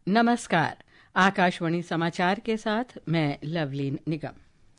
नमस्कार। आकाशवाणी समाचार के साथ मैं लवलीन निगम।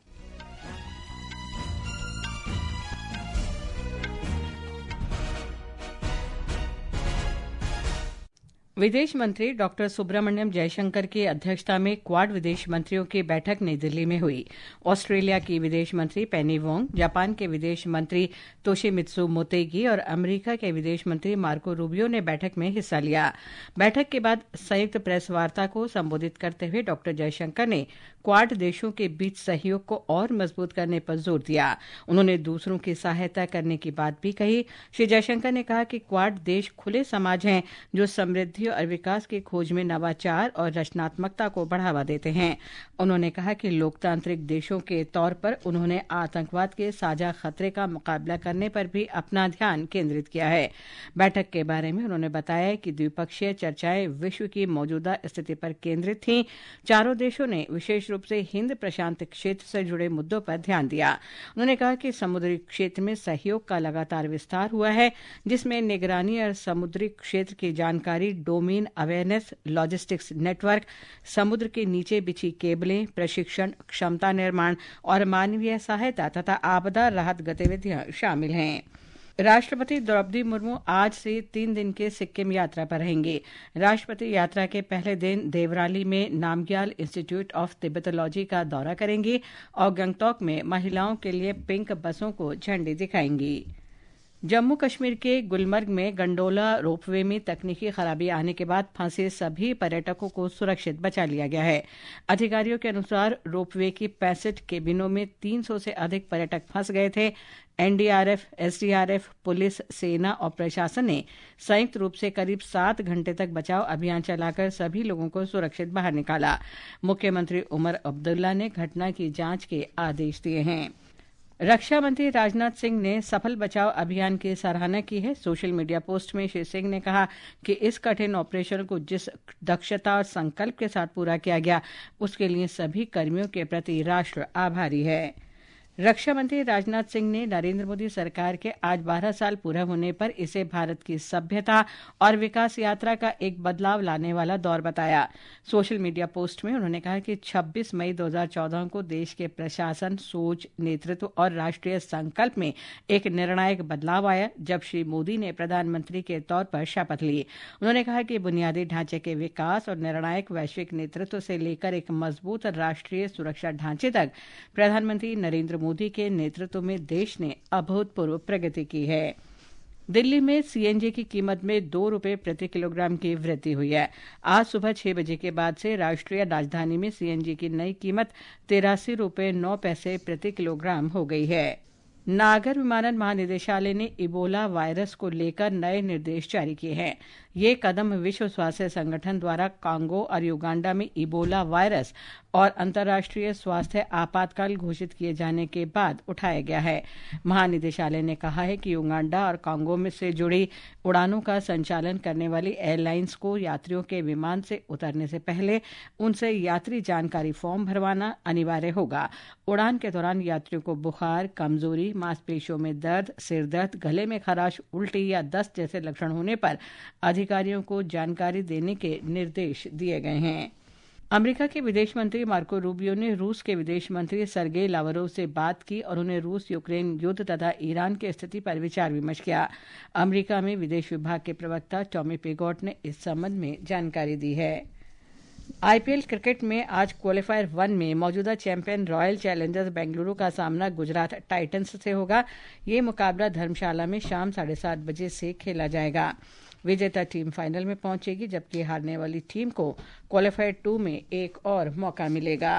विदेश मंत्री डॉक्टर सुब्रमण्यम जयशंकर की अध्यक्षता में क्वाड विदेश मंत्रियों की बैठक नई दिल्ली में हुई। ऑस्ट्रेलिया की विदेश मंत्री पेनी वोंग, जापान के विदेश मंत्री तोशिमित्सु मोतेगी और अमेरिका के विदेश मंत्री मार्को रूबियो ने बैठक में हिस्सा लिया। बैठक के बाद संयुक्त प्रेस वार्ता को संबोधित करते हुए डॉक्टर जयशंकर ने क्वाड देशों के बीच सहयोग को और मजबूत करने पर जोर दिया। उन्होंने दूसरों की सहायता करने की बात भी कही। श्री जयशंकर ने कहा कि क्वाड देश खुले समाज हैं जो समृद्धि और विकास की खोज में नवाचार और रचनात्मकता को बढ़ावा देते हैं। उन्होंने कहा कि लोकतांत्रिक देशों के तौर पर उन्होंने आतंकवाद के साझा खतरे का मुकाबला करने पर भी अपना ध्यान केंद्रित किया है। बैठक के बारे में उन्होंने बताया कि द्विपक्षीय चर्चाएं विश्व की मौजूदा स्थिति पर केंद्रित थीं। चारों देशों ने विशेष रूप से हिंद प्रशांत क्षेत्र से जुड़े मुद्दों पर ध्यान दिया। उन्होंने कहा कि समुद्री क्षेत्र में सहयोग का लगातार विस्तार हुआ है, जिसमें निगरानी और समुद्री क्षेत्र की जानकारी, डोमेन अवेयरनेस, लॉजिस्टिक्स नेटवर्क, समुद्र के नीचे बिछी केबलें, प्रशिक्षण, क्षमता निर्माण और मानवीय सहायता तथा आपदा राहत गतिविधियां शामिल हैं। राष्ट्रपति द्रौपदी मुर्मू आज से 3 दिन के सिक्किम यात्रा पर रहेंगे। राष्ट्रपति यात्रा के पहले दिन देवराली में नामग्याल इंस्टीट्यूट ऑफ तिब्बतोलॉजी का दौरा करेंगी और गंगटोक में महिलाओं के लिए पिंक बसों को झंडी दिखाएंगी। जम्मू कश्मीर के गुलमर्ग में गंडोला रोपवे में तकनीकी खराबी आने के बाद फंसे सभी पर्यटकों को सुरक्षित बचा लिया गया है। अधिकारियों के अनुसार रोपवे की 65 केबिनों में 300 से अधिक पर्यटक फंस गए थे। एनडीआरएफ, एसडीआरएफ, पुलिस, सेना और प्रशासन ने संयुक्त रूप से करीब 7 घंटे तक बचाव अभियान चलाकर सभी लोगों को सुरक्षित बाहर निकाला। मुख्यमंत्री उमर अब्दुल्ला ने घटना की जांच के आदेश दिए हैं। रक्षा मंत्री राजनाथ सिंह ने सफल बचाव अभियान की सराहना की है। सोशल मीडिया पोस्ट में श्री सिंह ने कहा कि इस कठिन ऑपरेशन को जिस दक्षता और संकल्प के साथ पूरा किया गया, उसके लिए सभी कर्मियों के प्रति राष्ट्र आभारी है। रक्षा मंत्री राजनाथ सिंह ने नरेंद्र मोदी सरकार के आज 12 साल पूरा होने पर इसे भारत की सभ्यता और विकास यात्रा का एक बदलाव लाने वाला दौर बताया। सोशल मीडिया पोस्ट में उन्होंने कहा कि 26 मई 2014 को देश के प्रशासन, सोच, नेतृत्व और राष्ट्रीय संकल्प में एक निर्णायक बदलाव आया जब श्री मोदी ने प्रधानमंत्री के तौर पर शपथ ली। उन्होंने कहा कि बुनियादी ढांचे के विकास और निर्णायक वैश्विक नेतृत्व से लेकर एक मजबूत राष्ट्रीय सुरक्षा ढांचे तक प्रधानमंत्री नरेंद्र मोदी के नेतृत्व में देश ने अभूतपूर्व प्रगति की है। दिल्ली में सीएनजी की कीमत में 2 रुपये प्रति किलोग्राम की वृद्धि हुई है। आज सुबह 6 बजे के बाद से राष्ट्रीय राजधानी में सीएनजी की नई कीमत 83 रुपये 9 पैसे प्रति किलोग्राम हो गई है। नागर विमानन महानिदेशालय ने इबोला वायरस को लेकर नए निर्देश जारी किए हैं। ये कदम विश्व स्वास्थ्य संगठन द्वारा कांगो और युगांडा में इबोला वायरस और अंतर्राष्ट्रीय स्वास्थ्य आपातकाल घोषित किए जाने के बाद उठाया गया है। महानिदेशालय ने कहा है कि युगांडा और कांगो में से जुड़ी उड़ानों का संचालन करने वाली एयरलाइंस को यात्रियों के विमान से उतरने से पहले उनसे यात्री जानकारी फॉर्म भरवाना अनिवार्य होगा। उड़ान के दौरान यात्रियों को बुखार, कमजोरी, मांसपेशियों में दर्द, सिर दर्द, गले में खराश, उल्टी या दस्त जैसे लक्षण होने पर अधिकारियों को जानकारी देने के निर्देश दिए गए हैं। अमेरिका के विदेश मंत्री मार्को रूबियो ने रूस के विदेश मंत्री सर्गेई लावरोव से बात की और उन्हें रूस यूक्रेन युद्ध तथा ईरान की स्थिति पर विचार विमर्श किया। अमेरिका में विदेश विभाग के प्रवक्ता टॉमी पिगोट ने इस संबंध में जानकारी दी है। आईपीएल क्रिकेट में आज क्वालीफायर 1 में मौजूदा चैंपियन रॉयल चैलेंजर्स बेंगलुरु का सामना गुजरात टाइटंस से होगा। ये मुकाबला धर्मशाला में शाम 7:30 बजे से खेला जाएगा। विजेता टीम फाइनल में पहुंचेगी, जबकि हारने वाली टीम को क्वालीफायर 2 में एक और मौका मिलेगा।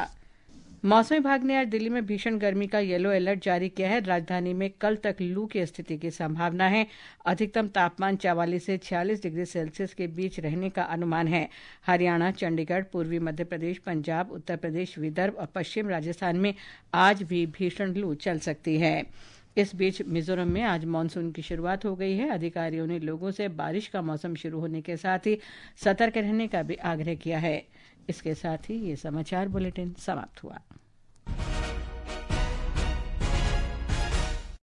मौसम विभाग ने आज दिल्ली में भीषण गर्मी का येलो अलर्ट जारी किया है। राजधानी में कल तक लू की स्थिति की संभावना है। अधिकतम तापमान 44 से 46 डिग्री सेल्सियस के बीच रहने का अनुमान है। हरियाणा, चंडीगढ़, पूर्वी मध्य प्रदेश, पंजाब, उत्तर प्रदेश, विदर्भ और पश्चिम राजस्थान में आज भी भीषण लू चल सकती है। इस बीच मिजोरम में आज मानसून की शुरुआत हो गई है। अधिकारियों ने लोगों से बारिश का मौसम शुरू होने के साथ ही सतर्क रहने का भी आग्रह किया है। इसके साथ ही ये समाचार बुलेटिन समाप्त हुआ।